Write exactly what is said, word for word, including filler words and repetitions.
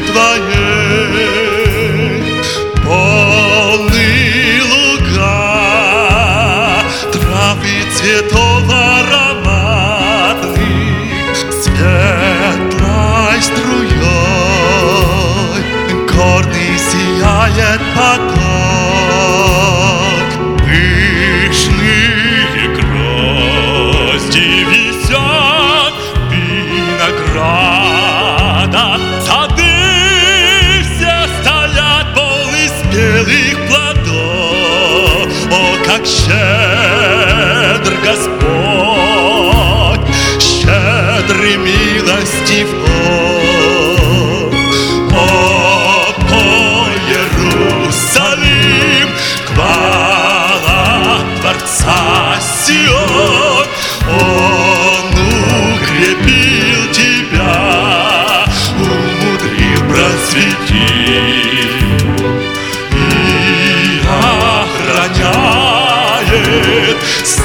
Твоей. Полны луга трав и цветов ароматных, светлой струей горный сияет поток. Пышные грозди висят винограда, сады все стоят полны спелых плодов. О, как щедр Господь, щедрый, милостив Он. О, пой, Иерусалим, хвала Творца Сион. Он укрепил тебя, умудрил, просветил и охраняет с